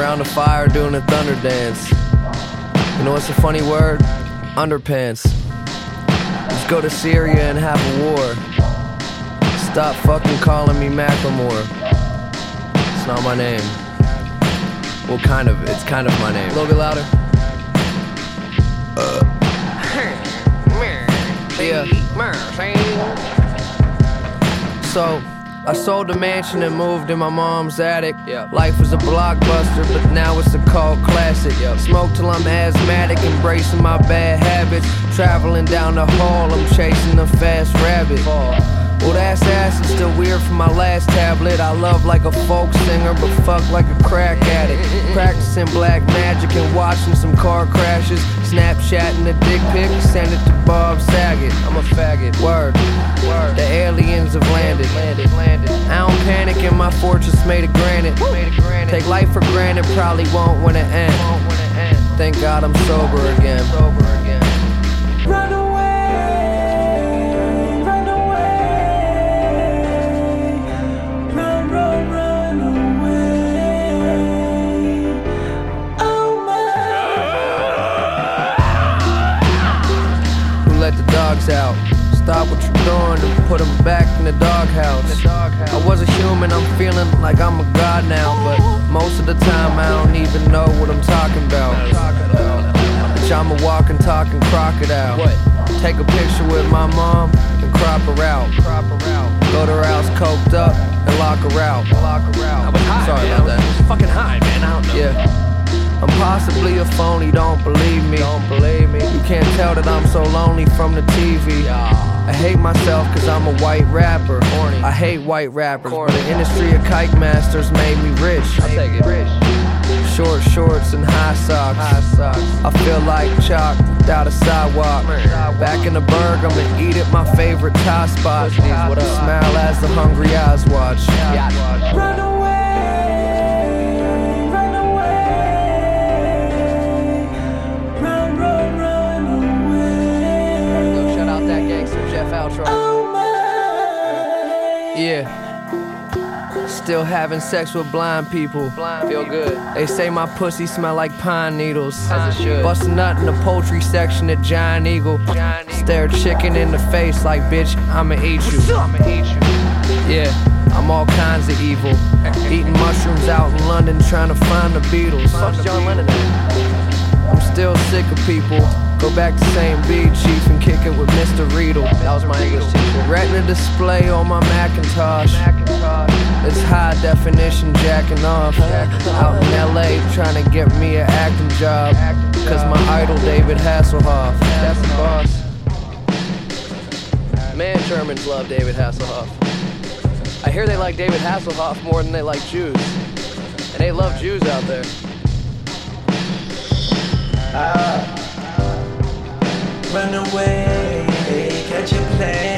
around the fire doing a thunder dance. You know what's a funny word? Underpants. Let's go to Syria and have a war. Stop fucking calling me Macklemore. It's not my name. Well, kind of. It's kind of my name. A little bit louder. Yeah. So, I sold the mansion and moved in my mom's attic. Life was a blockbuster, but now it's a cult classic. Smoke till I'm asthmatic, embracing my bad habits. Traveling down the hall, I'm chasing the fast rabbit. Well, that's acid, still weird from my last tablet. I love like a folk singer, but fuck like a crack addict. Practicing black magic and watching some car crashes. Snapchatting a dick pic, send it to Bob Saget. I'm a faggot, word. The aliens have landed. I don't panic in my fortress made of granite. Take life for granted, probably won't when it ends. Thank God I'm sober again. Run away. Let the dogs out. Stop what you're doing and put them back in the doghouse. I was a human, I'm feeling like I'm a god now, but most of the time I don't even know what I'm talking about. Bitch, I'm a walking, talking crocodile. Take a picture with my mom and crop her out. Go to her house coked up and lock her out. I was high, Sorry man. about that. I was fucking high, man. I don't know. Yeah. I'm possibly a phony, don't believe me. You can't tell that I'm so lonely from the TV. I hate myself cause I'm a white rapper. I hate white rappers, but the industry of kike masters made me rich. I'll take it. Short shorts and high socks. I feel like chalk without a sidewalk. Back in the burg, I'ma eat at my favorite Thai spot. Smile as the hungry eyes watch. Run away. Yeah. Still having sex with blind people. Feel good. They say my pussy smell like pine needles. As it should. Bust a nut in the poultry section at Giant Eagle. Stare chicken in the face like, bitch, I'ma eat you. Yeah, I'm all kinds of evil. Eating mushrooms out in London trying to find the Beatles. Fuck's John Lennon at? I'm still sick of people. Go back to St. B, Chief, and kick it with Mr. Riedel. That was my English teacher. Retina display on my Macintosh. It's high definition jacking off. Out in LA trying to get me an acting job. Cause my idol David Hasselhoff. That's the boss. Man, Germans love David Hasselhoff. I hear they like David Hasselhoff more than they like Jews. And they love Jews out there. Run away, catch a plane.